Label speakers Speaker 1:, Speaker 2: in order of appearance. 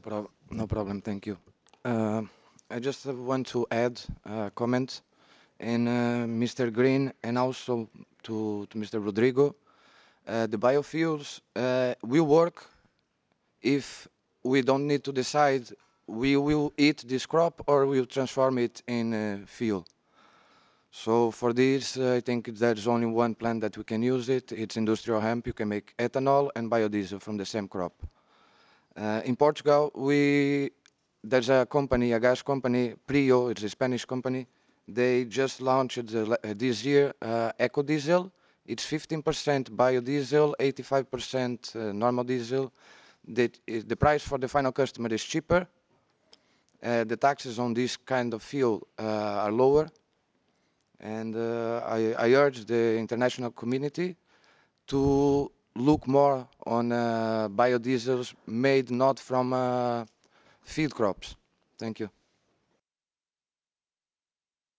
Speaker 1: No problem. Thank you. Uh, I just want to add a comment in Mr. Green and also to Mr. Rodrigo. The biofuels will work if we don't need to decide we will eat this crop or we'll transform it in fuel. So for this, I think there's only one plant that we can use it. It's industrial hemp. You can make ethanol and biodiesel from the same crop. In Portugal, there's a company, a gas company, Prio, it's a Spanish company. They just launched this year EcoDiesel. It's 15% biodiesel, 85% normal diesel. The price for the final customer is cheaper. The taxes on this kind of fuel are lower. And I urge the international community to look more on biodiesels made not from feed crops. Thank you.